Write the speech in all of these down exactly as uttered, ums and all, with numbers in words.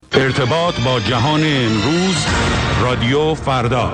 ارتباط با جهان امروز، رادیو فردا.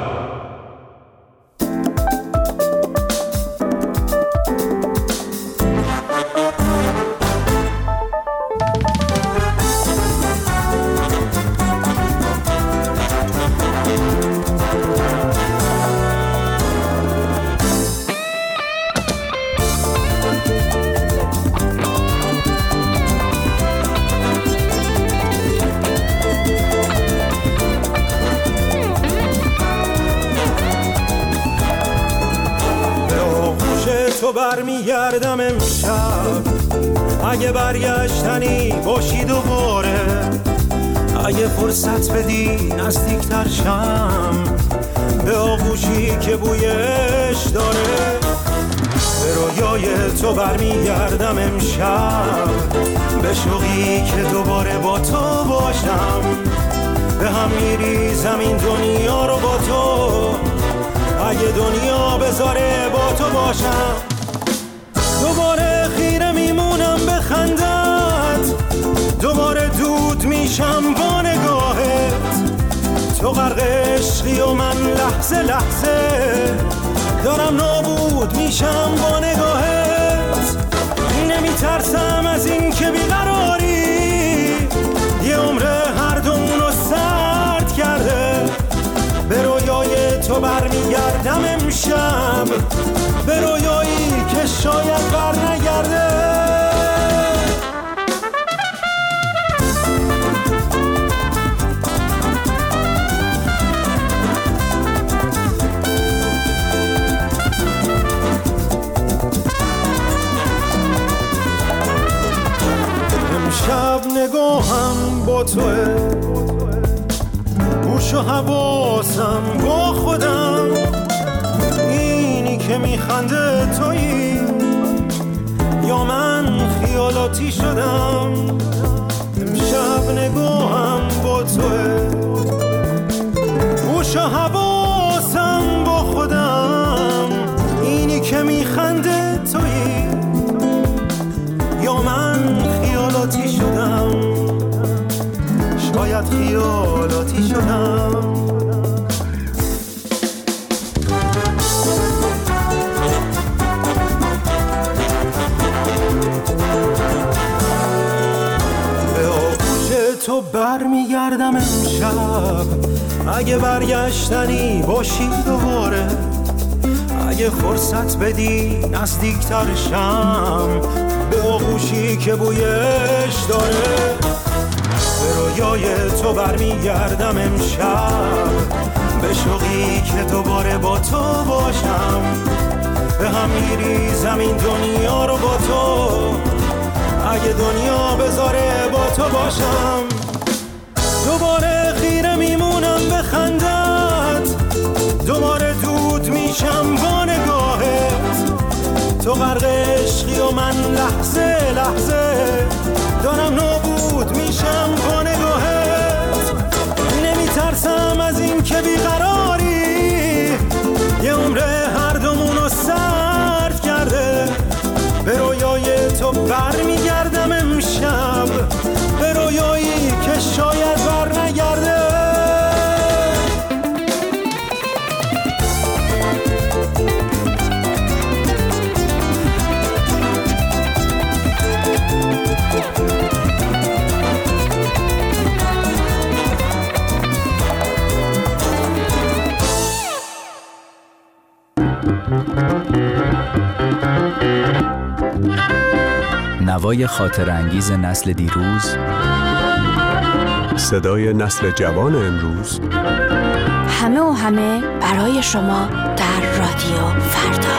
برمیگردم امشب، اگه برگشتنی باشی دوباره، اگه فرصت بدی نزدیکتر شم به آغوشی که بویش داره. به رویای تو برمیگردم امشب، به شوقی که دوباره با تو باشم. به هم میریزم این دنیا رو با تو، اگه دنیا بذاره با تو باشم. دوباره خیره میمونم به خندت، دوباره دود میشم با نگاهت. تو غرق عشقی و من لحظه لحظه دارم نابود میشم با نگاهت. نمیترسم از این که بیقراری یه عمره هر دومونو سرد کرده. به رویای تو برمیگردم امشب، به رویایی که شاید بر نگرده. امشب نگاهم با توه، گوش و حواسم با خودم. اینی که میخنده تویی یا من خیالاتی شدم؟ امشب نگاهم با توه، گوش و حواسم با خودم. اینی که میخنده تویی یا من خیالاتی شدم؟ شاید خیالاتی شدم. به آغوش تو برمیگردم امشب، اگه برگشتنی باشی دوباره، اگه فرصت بدی نزدیکتر شم به آغوشی که بویش داره. به رویای تو برمیگردم امشب، به شوقی که دوباره با تو باشم. به هم میریزم این دنیا رو با تو، اگه دنیا بذاره با تو باشم. دوباره خیره میمونم به خندت، دوباره دود میشم با نگاهت. تو غرق عشقی و من لحظه لحظه دارم نابود میشم با نگاهت. نمیترسم از این که بیقراری یه عمره هر دومونو سرد کرده. به رویای تو برمیگردم امشب، به رویایی که شاید بر نگرده. نوای خاطر انگیز نسل دیروز، صدای نسل جوان امروز، همه و همه برای شما در رادیو فردا.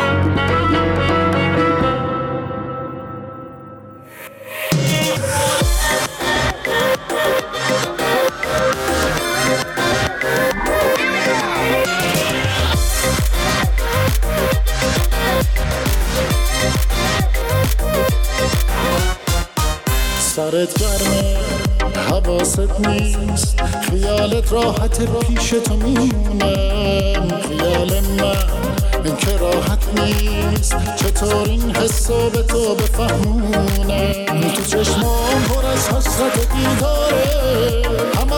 سرت گرمه حواست نیست، خیالت راحت پیش تو میمونم. خیال من که راحت نیست، چطور این حسو به تو بفهمونم. تو چشمام پر از حسرت و دیداره، همه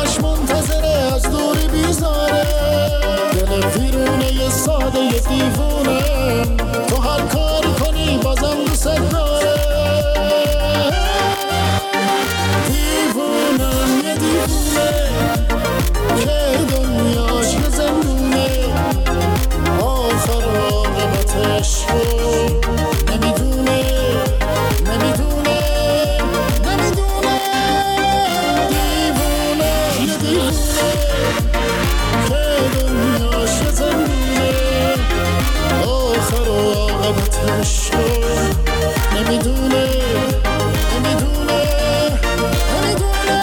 دیوونه که دنیاش یه زندونه آخر عاقبتش رو نمیدونه نمیدونه نمیدونه دیوونه یه دیوونه که دنیاش یه زندونه آخر عاقبتش رو نمیدونه نمیدونه نمیدونه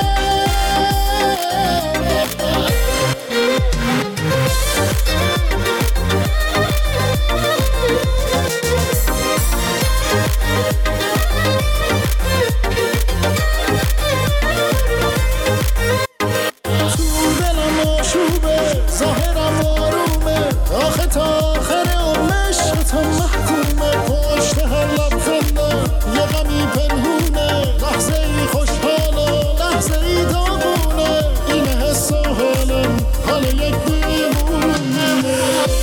ظاهرم آرومه آخه تا آخر عمرش تا محکومه پشت هر لبخندم یه غمی پنهونه لحظه ای خوشحاله لحظه ای داغونه این حس و حالم حال یک دیوونه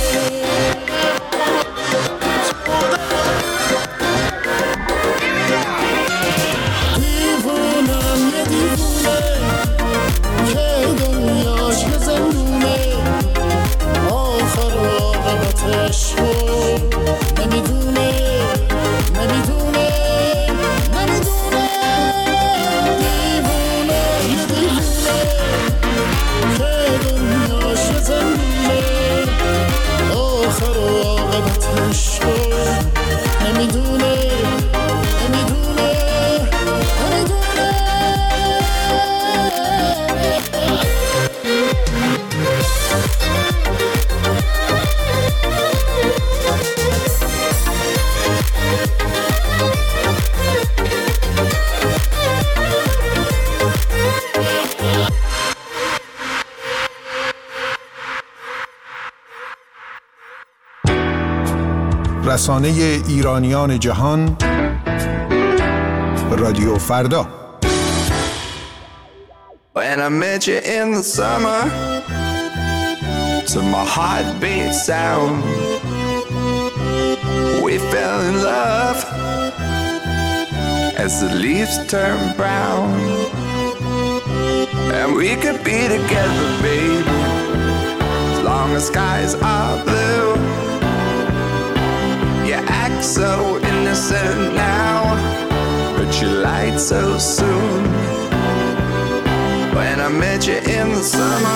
دیوونم یه دیوونه که دنیاش یه زندونه آخر عاقبتش رو نمیدونه نمیدونه نمیدونه دیوونه یه دیوونه که دنیاش یه زندونه آخر عاقبتش رو نمیدونه نمیدونه نمیدونه رسانه ایرانیان جهان رادیو فردا. When I met you in the summer, to my heartbeat sound, we fell in love as the leaves turn brown, and we could be together, baby, as long as skies are blue. You act so innocent now, but you lied so soon. When I met you in the summer,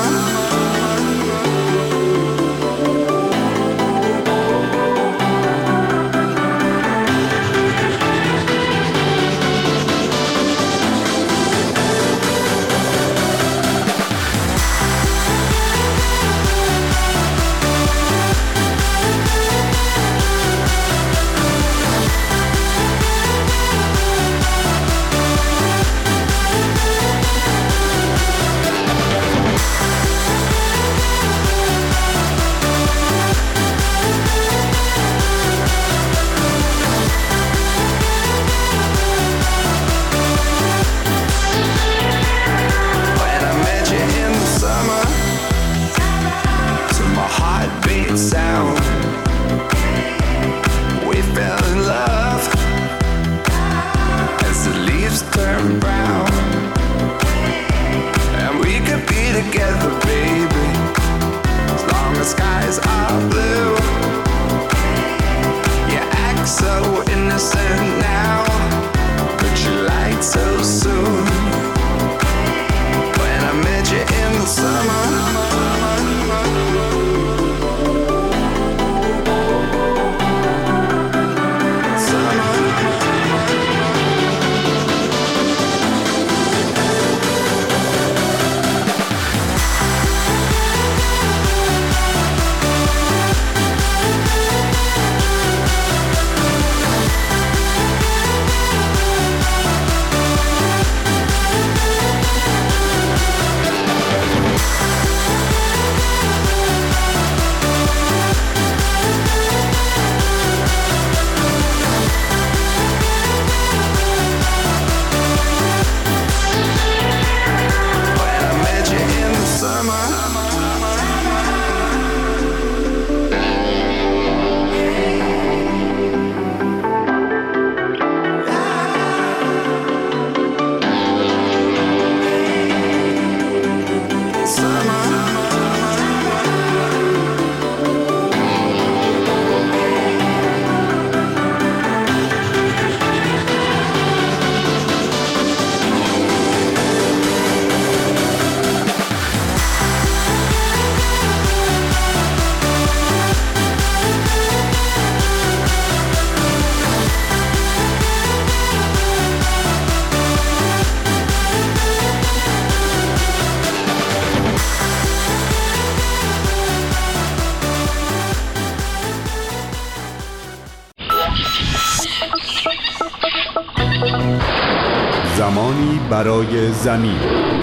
برای زمین.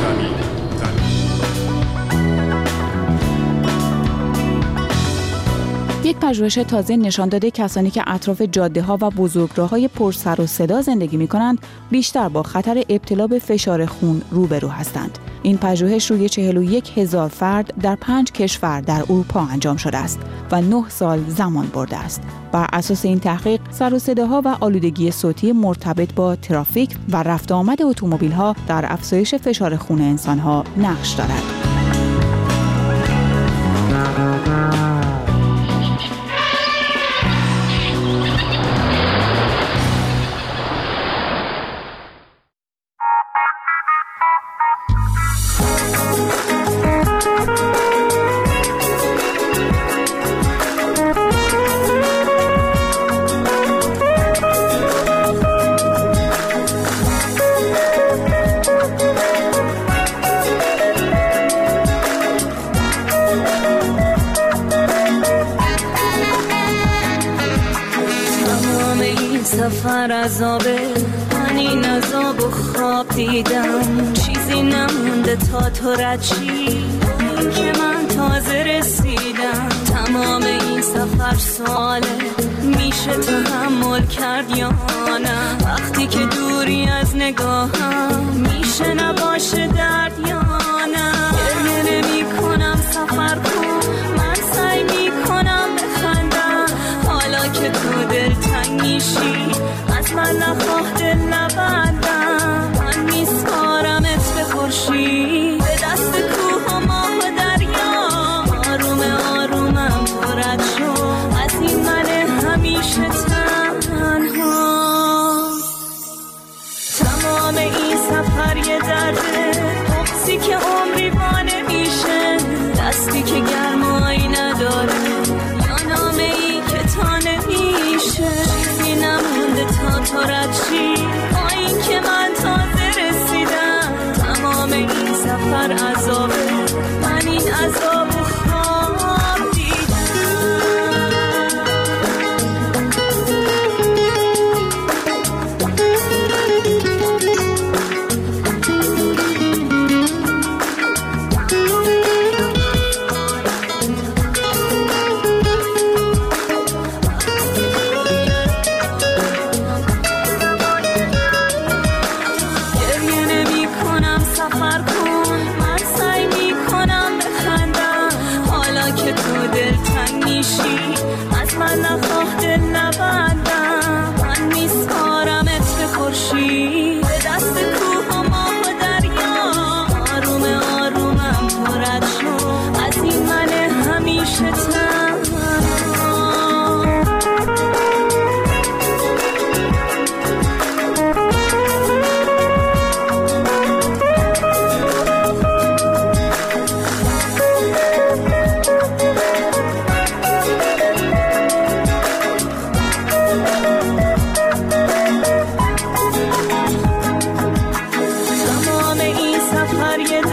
یک پژوهش تازه نشان داده کسانی که اطراف جاده‌ها و بزرگراه‌های پر سر و صدا زندگی می‌کنند بیشتر با خطر ابتلا به فشار خون روبرو هستند. این پژوهش روی چهل و یک هزار فرد در پنج کشور در اروپا انجام شده است و نه سال زمان برده است. بر اساس این تحقیق، سر و صداها و آلودگی صوتی مرتبط با ترافیک و رفت آمد اتومبیل‌ها در افزایش فشار خون انسان‌ها نقش دارد. سفر عذابه، من این عذاب و خواب دیدم، چیزی نمونده تا تو رد شی، این که من تازه رسیدم. تمام این سفر سواله، میشه تحمل کرد یا نه؟ وقتی که دوری از نگاهم، میشه نباشه درد یا نه؟ گریه نمی کنم سفر کن، من سعی میکنم بخندم، حالا که تو دلتنگ میشی از من نخواه دل نبندم. من میسپارمت به خورشید، به دست کوه و ماه و دریا، آروم آرومم پرد شو از این من همیشه تنها. تمام این سفر یه درده، بغضی که عمری وانه میشه، دستی که گرمایی نداره یا نامه ای که تا نمیشه. چیزی نمونده تا تو رد شی، با این که من تازه رسیدم. تمام این سفر عذابه، من این عذاب و خواب دیدم. از من نخواه دل نبندم، من میسپارمت به خورشید، به دست کوه و ماه و دریا، آروم آرومم پرد شو از این من همیشه تنها. یه